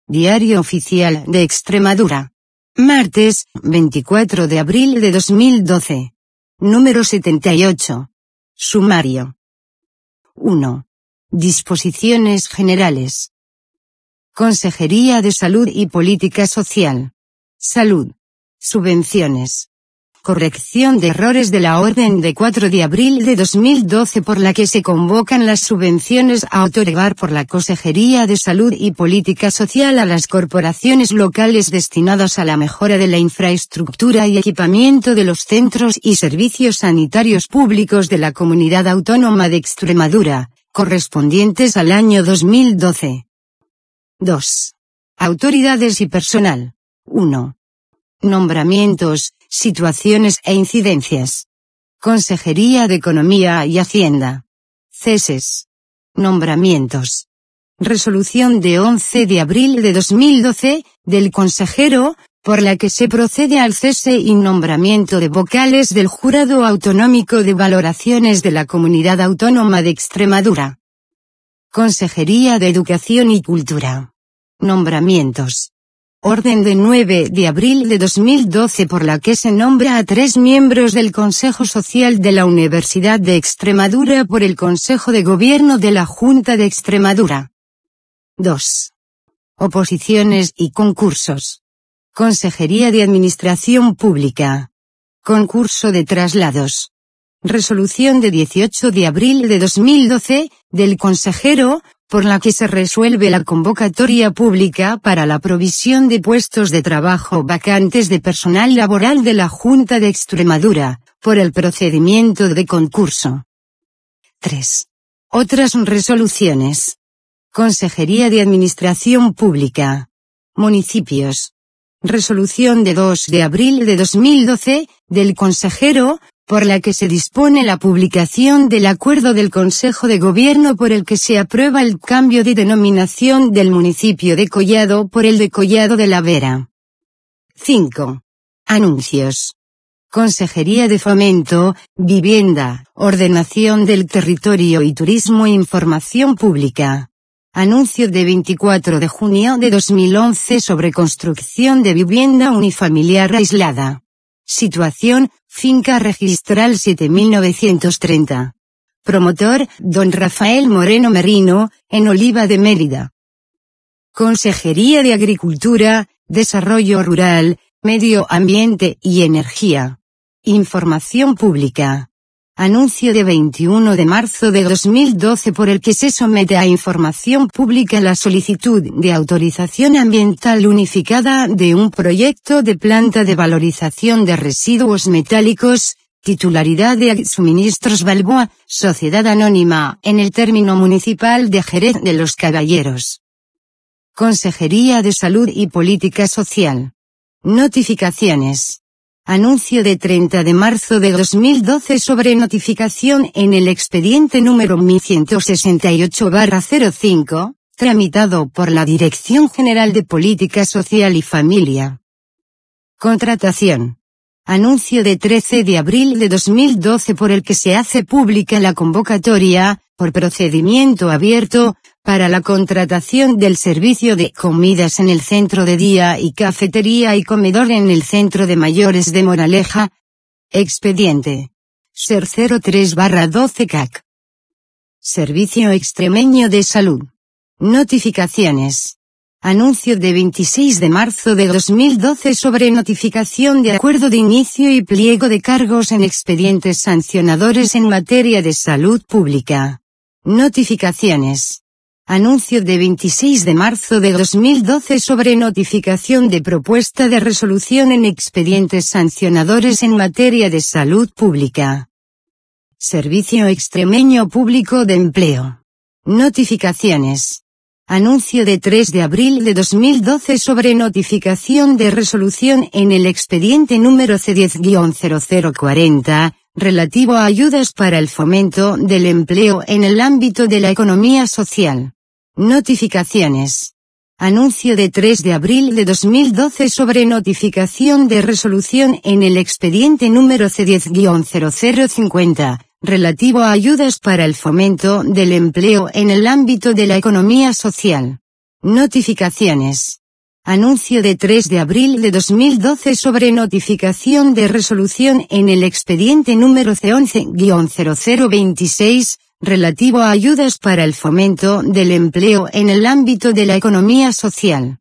Diario Oficial de Extremadura. Martes, 24 de abril de 2012. Número 78. Sumario. 1. Disposiciones generales. Consejería de Salud y Política Social. Salud. Subvenciones. Corrección de errores de la Orden de 4 de abril de 2012 por la que se convocan las subvenciones a otorgar por la Consejería de Salud y Política Social a las corporaciones locales destinadas a la mejora de la infraestructura y equipamiento de los centros y servicios sanitarios públicos de la Comunidad Autónoma de Extremadura, correspondientes al año 2012. 2. Autoridades y personal. 1. Nombramientos, situaciones e incidencias. Consejería de Economía y Hacienda. Ceses. Nombramientos. Resolución de 11 de abril de 2012, del consejero, por la que se procede al cese y nombramiento de vocales del Jurado Autonómico de Valoraciones de la Comunidad Autónoma de Extremadura. Consejería de Educación y Cultura. Nombramientos. Orden de 9 de abril de 2012 por la que se nombra a 3 miembros del Consejo Social de la Universidad de Extremadura por el Consejo de Gobierno de la Junta de Extremadura. 2. Oposiciones y concursos. Consejería de Administración Pública. Concurso de traslados. Resolución de 18 de abril de 2012, del consejero, por la que se resuelve la convocatoria pública para la provisión de puestos de trabajo vacantes de personal laboral de la Junta de Extremadura, por el procedimiento de concurso. 3. Otras resoluciones. Consejería de Administración Pública. Municipios. Resolución de 2 de abril de 2012, del consejero, por la que se dispone la publicación del acuerdo del Consejo de Gobierno por el que se aprueba el cambio de denominación del municipio de Collado por el de Collado de la Vera. 5. Anuncios. Consejería de Fomento, Vivienda, Ordenación del Territorio y Turismo e Información Pública. Anuncio de 24 de junio de 2011 sobre construcción de vivienda unifamiliar aislada. Situación, finca registral 7930. Promotor, don Rafael Moreno Merino, en Oliva de Mérida. Consejería de Agricultura, Desarrollo Rural, Medio Ambiente y Energía. Información Pública. Anuncio de 21 de marzo de 2012 por el que se somete a información pública la solicitud de autorización ambiental unificada de un proyecto de planta de valorización de residuos metálicos, titularidad de Suministros Balboa, Sociedad Anónima, en el término municipal de Jerez de los Caballeros. Consejería de Salud y Política Social. Notificaciones. Anuncio de 30 de marzo de 2012 sobre notificación en el expediente número 1168/05, tramitado por la Dirección General de Política Social y Familia. Contratación. Anuncio de 13 de abril de 2012 por el que se hace pública la convocatoria, por procedimiento abierto, para la contratación del servicio de comidas en el centro de día y cafetería y comedor en el centro de mayores de Moraleja. Expediente. SER 03/12 CAC. Servicio Extremeño de Salud. Notificaciones. Anuncio de 26 de marzo de 2012 sobre notificación de acuerdo de inicio y pliego de cargos en expedientes sancionadores en materia de salud pública. Notificaciones. Anuncio de 26 de marzo de 2012 sobre notificación de propuesta de resolución en expedientes sancionadores en materia de salud pública. Servicio Extremeño Público de Empleo. Notificaciones. Anuncio de 3 de abril de 2012 sobre notificación de resolución en el expediente número C10-0040, relativo a ayudas para el fomento del empleo en el ámbito de la economía social. Notificaciones. Anuncio de 3 de abril de 2012 sobre notificación de resolución en el expediente número C10-0050, relativo a ayudas para el fomento del empleo en el ámbito de la economía social. Notificaciones. Anuncio de 3 de abril de 2012 sobre notificación de resolución en el expediente número C11-0026, relativo a ayudas para el fomento del empleo en el ámbito de la economía social.